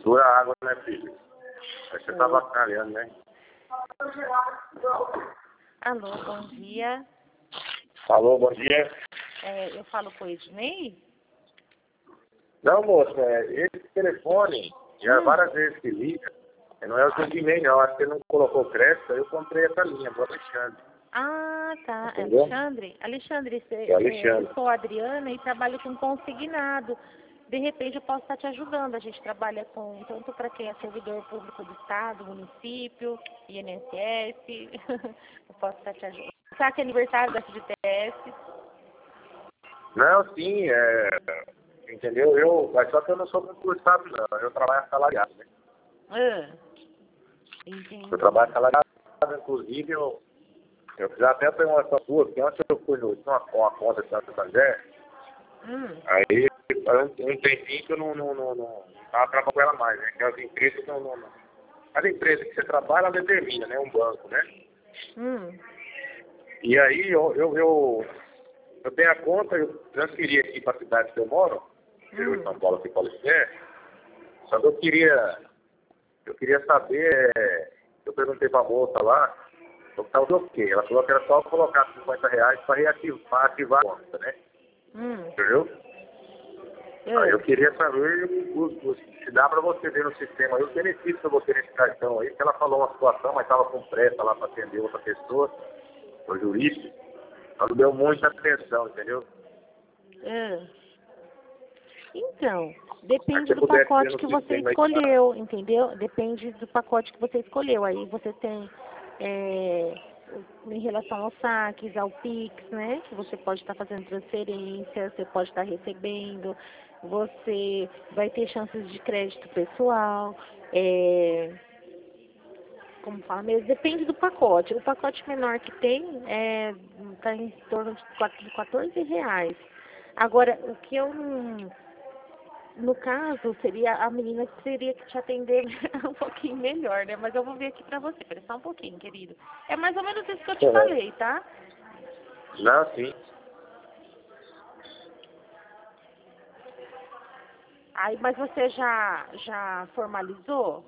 Mistura a água, né, filho? Aí você tá bacalhando, né? Alô, bom dia. Alô, bom dia. Eu falo com o Ednei? Não, moça, esse telefone, já várias vezes que liga, não é o seu e-mail, não. Acho que ele não colocou crédito, aí eu comprei essa linha, do Alexandre. Ah, tá. Entendeu? Alexandre, Alexandre. eu sou a Adriana e trabalho com consignado. De repente eu posso estar te ajudando. A gente trabalha com tanto para quem é servidor público do Estado, município, INSS. Eu posso estar te ajudando. Sabe que é aniversário da FGTS? Não, sim, entendeu? Mas só que eu não sou concursado, não. Eu trabalho assalariado, né? Entendi. Eu trabalho assalariado, inclusive, eu já até tenho uma sua, porque antes eu fui uma conta de Santander, aí um tempinho que eu não tava trabalhando com ela mais, né? Que as empresas as empresas que você trabalha, ela determina, né? Um banco, né? E aí eu tenho a conta, eu transferi aqui para a cidade que eu moro, interior de São Paulo, aqui para Paulisté, só que eu queria saber, eu perguntei para a moça lá, eu estava o quê? Ela falou que era só colocar R$50 para ativar a conta, né? Entendeu? Aí eu queria saber se dá para você ver no sistema aí, os benefícios para você nesse cartão aí, que ela falou uma situação, mas estava com pressa lá para atender outra pessoa, o jurista, ela não deu muita atenção, entendeu? Então, depende do pacote que você escolheu, entendeu? Depende do pacote que você escolheu. Aí você tem, em relação aos saques, ao Pix, né? Que você pode estar fazendo transferência, você pode estar recebendo, você vai ter chances de crédito pessoal, como fala mesmo, depende do pacote. O pacote menor que tem está em torno de R$14. Agora, o que eu não... No caso, seria a menina que teria que te atender um pouquinho melhor, né? Mas eu vou ver aqui pra você, espera só um pouquinho, querido. É mais ou menos isso que eu te falei, tá? Não, sim. Aí, mas você já formalizou?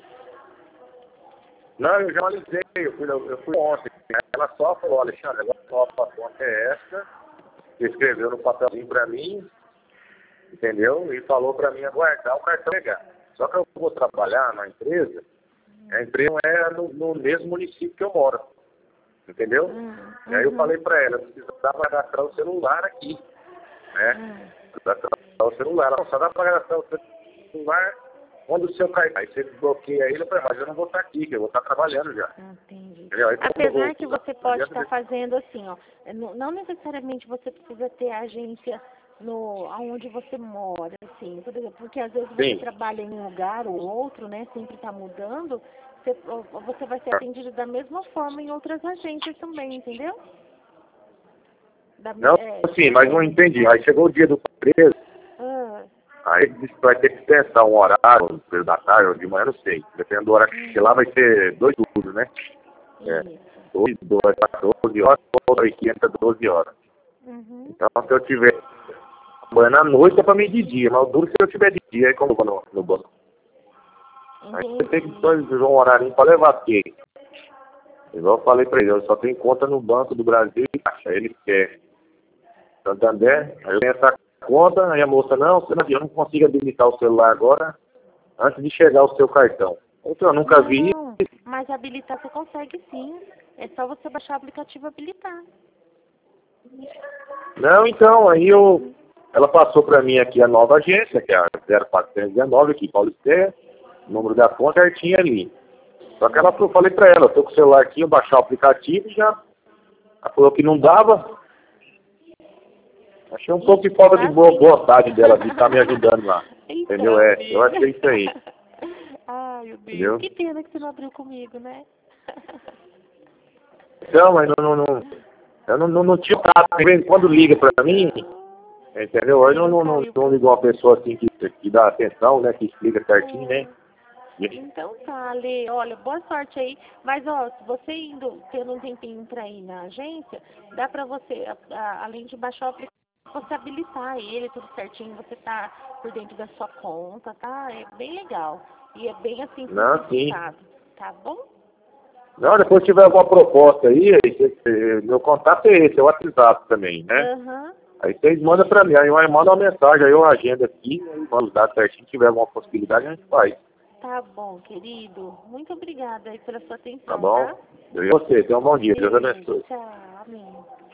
Não, eu já analisei, eu fui ontem. Ela só falou, Alexandre, agora a nova conta é essa, escreveu no papelzinho pra mim, entendeu? E falou pra mim aguardar o cartão pegar. Só que eu vou trabalhar na empresa, a empresa não é no mesmo município que eu moro, entendeu? E aí eu falei pra ela, eu precisava cadastrar o celular aqui, né? Cadastrar o celular, ela só dá pra cadastrar o celular quando o seu cartão. Aí você desbloqueia ele, eu falei, mas eu não vou estar aqui, que eu vou estar trabalhando já. Entendi. Aí, Apesar que você pode estar fazendo assim, ó, não necessariamente você precisa ter a agência aonde você mora, assim, por exemplo, porque às vezes você trabalha em um lugar ou outro, né, sempre está mudando, você vai ser atendido da mesma forma em outras agências também, entendeu? Não, sim, mas não entendi. Aí chegou o dia do preso, aí disse que vai ter que pensar um horário, no período da tarde ou de manhã, não sei. Dependendo do horário que lá vai ser 2 turnos, né? 2, 14 horas, outra aqui entra 12 horas. Então, se eu tiver trabalhando à noite é pra mim de dia, mas o duro se eu tiver de dia, aí como eu vou no banco. Aí você tem que fazer um horário pra levar, porque, igual eu falei pra ele, eu só tenho conta no Banco do Brasil e Caixa, ele quer Santander, aí eu tenho essa conta, aí a moça, não, eu não consigo habilitar o celular agora, antes de chegar o seu cartão. Eu nunca vi. Mas habilitar você consegue sim, é só você baixar o aplicativo e habilitar. Não, então, aí ela passou para mim aqui a nova agência, que é a 0419 aqui, Paulisté, o número da conta certinho ali. Só que eu falei para ela, eu tô com o celular aqui, eu baixar o aplicativo e já. Ela falou que não dava. Achei um pouco de falta de boa vontade dela de estar me ajudando lá. Entendeu? Eu achei isso aí. Ai, meu Deus. Entendeu? Que pena que você não abriu comigo, né? Não, mas eu não tinha prato. Quando liga para mim, entendeu? Eu não ligo uma pessoa assim que dá atenção, né? Que explica certinho, né? Então tá, Lê, olha, boa sorte aí. Mas, ó, se você tendo um tempinho pra ir na agência, dá pra você, além de baixar o aplicativo, você habilitar ele, tudo certinho, você tá por dentro da sua conta, tá? É bem legal. E é bem assim, Não, sim. simplificado, tá bom? Não, depois tiver alguma proposta aí, meu contato é esse, é o WhatsApp também, né? Aham. Aí vocês mandam pra mim, aí eu mando uma mensagem, aí eu agendo aqui, aí mando os dados certinho, se tiver alguma possibilidade, a gente faz. Tá bom, querido. Muito obrigada aí pela sua Tá atenção, bom? tá? Eu e você, tenha um bom dia, Deus Beijo, abençoe. tchau, amém.